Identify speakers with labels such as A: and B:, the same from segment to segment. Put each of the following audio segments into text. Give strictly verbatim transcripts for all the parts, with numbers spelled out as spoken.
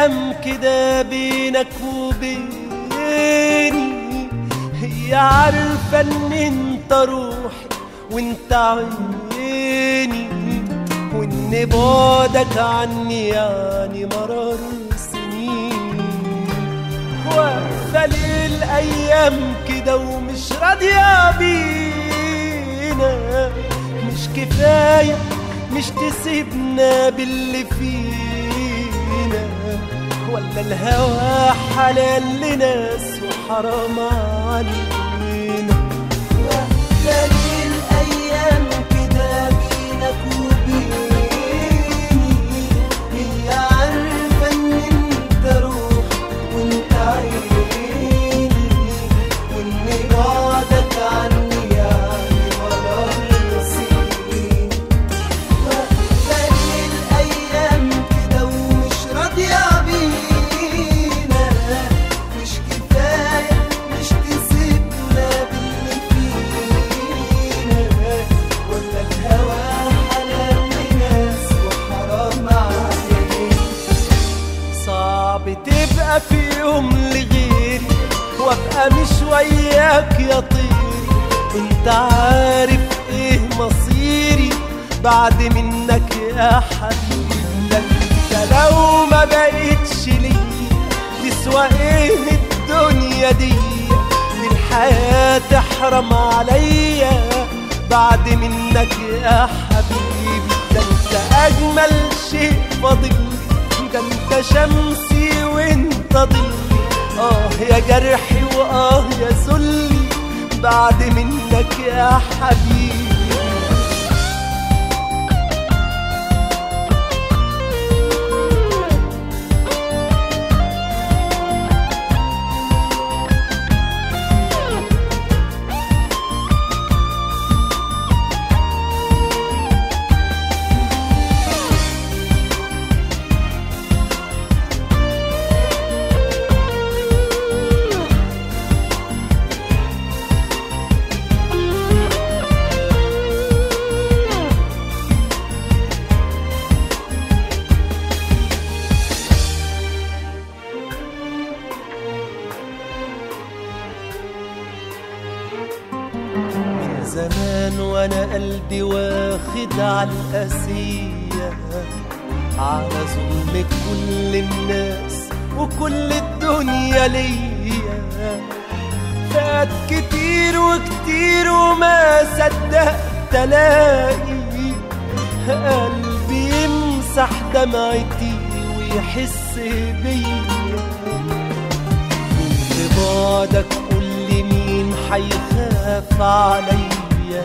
A: ايام كده بينك وبيني، هي عارفة ان انت روحي وانت عيني، وان بعدك عني يعني مرار سنين. واقفة ليه الايام كده ومش راضية بينا؟ مش كفاية مش تسيبنا باللي فينا؟ ولا الهوى حلال لناس وحرام علينا؟
B: واقفة ليه الأيام كده بينك وبيني، هي عارفة إن أنت روحي وأنت عيني، وإن بعدك عني يعني مرار سنين. واقفة ليه الأيام كده ومش راضية بينا؟ مش كفاية مش تسيبنا باللي فينا؟ ولا الهوى حلال لناس وحرام علينا؟
A: صعب تبقى في يوم لغيري وابقى مش وياك يا طيري. انت عارف ايه مصيري بعد منك يا حبيبي؟ ده انت لو ما بقيتش لي تسوى ايه الدنيا دي؟ دي الحياة تحرم عليا بعد منك يا حبيبي. ده انت اجمل شيء فاضل، ده انت شمسي وانت ضلي. اه يا جرحي واه يا ذلي بعد منك يا حبيبي. زمان وانا قلبي واخد على القاسية، على ظلم كل الناس وكل الدنيا ليا. فات كتير وكتير وما صدقت الاقي قلبي يمسح دمعتي ويحس بيا. كنت بعدك قولي مين حيخاف عليا؟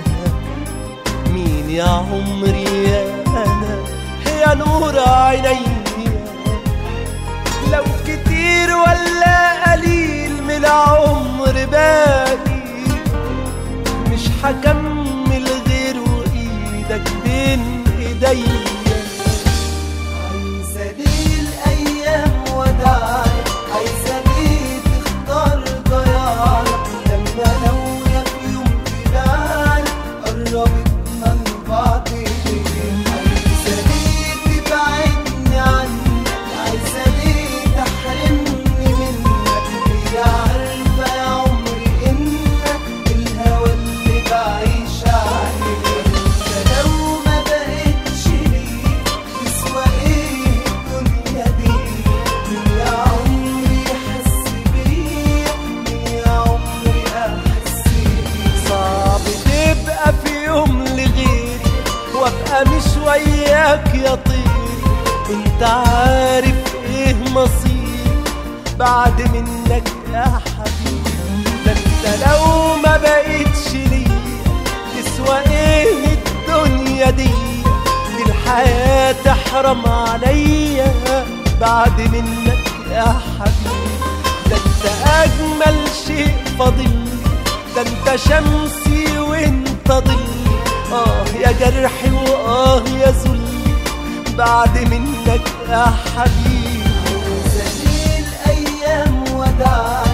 A: مين يا عمري يا أنا يا نور عينيا؟ لو كتير ولا قليل من العمر باقي، مش هكمل غير وإيدك بين إيديا.
B: عايزة ليه الأيام وداعي؟ عايزة ليه تختار ضياعي؟ لما لو يا في يوم تبعد قربتنا لبعض ليه؟ عايزة ليه تبعدني عنك؟ عايزة ليه تحرمني منك؟ هي عارفة يا عمري إنك الهوى اللي بعيش عليه. ده لو ما بقتش ليك تسوى إيه الدنيا دي؟ مين يا عمري حس بيا؟ مين يا عمري أحس بيا؟
A: صعب تبقى في يوم لغيري وابقى مش وياك يا طيري. انت عارف ايه مصيري بعد منك يا حبيبي؟ ده انت لو ما بقيتش لي تسوى ايه الدنيا دي؟ دي الحياة تحرم عليا بعد منك يا حبيبي. ده انت اجمل شيء فاضل، ده انت شمسي وانت ضلي. اه يا جرحي واه يا ذلي بعد منك يا حبيبي.
B: عايزة ليه الأيام وداعي؟